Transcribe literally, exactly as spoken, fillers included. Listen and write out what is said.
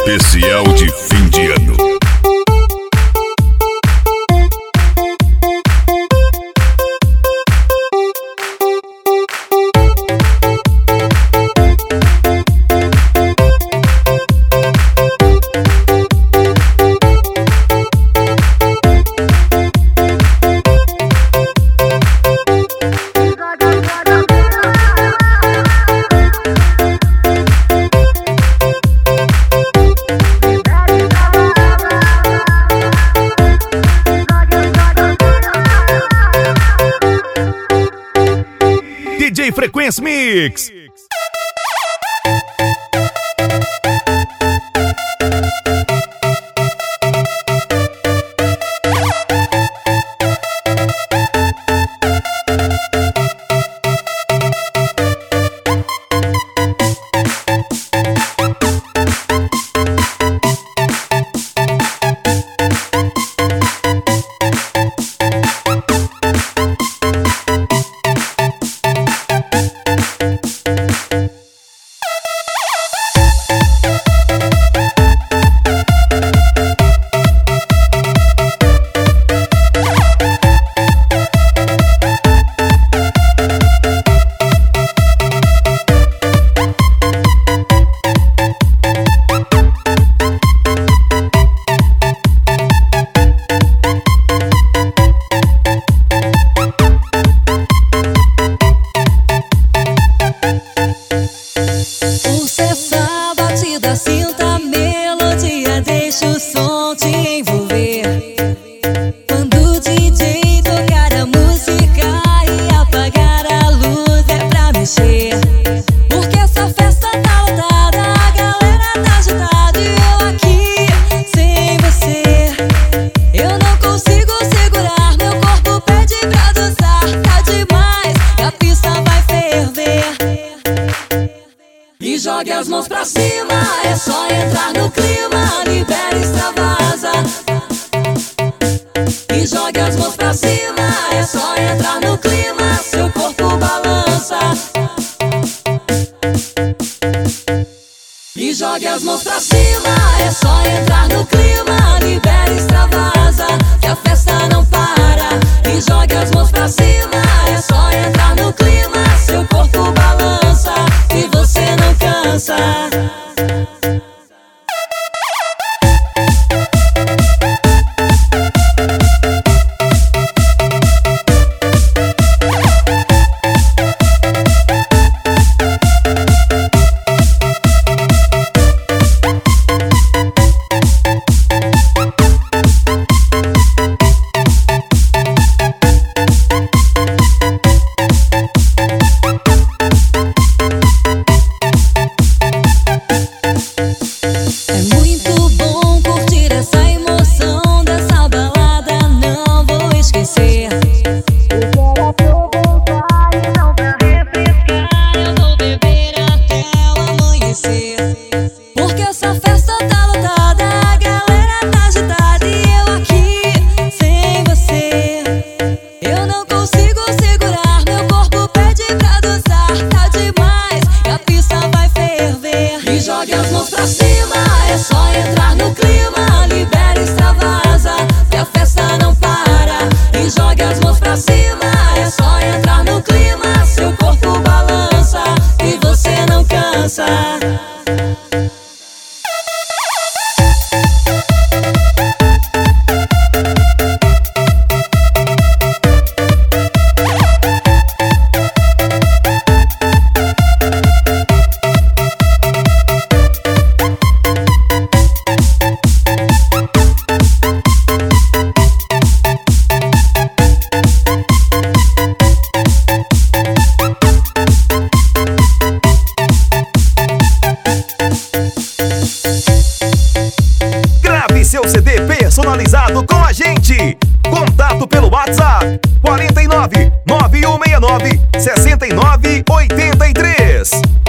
especial de fim de ano. D J Frequência Mix. Jogue as mãos pra cima, é só entrar no clima, libera e extravasa. E jogue as mãos pra cima, é só entrar no clima, seu corpo balança. E jogue as mãos pra cima, é só entrar no clima, libera e extravasa, que a festa não para. E jogue as mãos pra cima, é só entrar no clima, seu corpo balança, e você não cansa. Seu C D personalizado com a gente. Contato pelo WhatsApp quatro nove nove um seis nove seis nove oito três.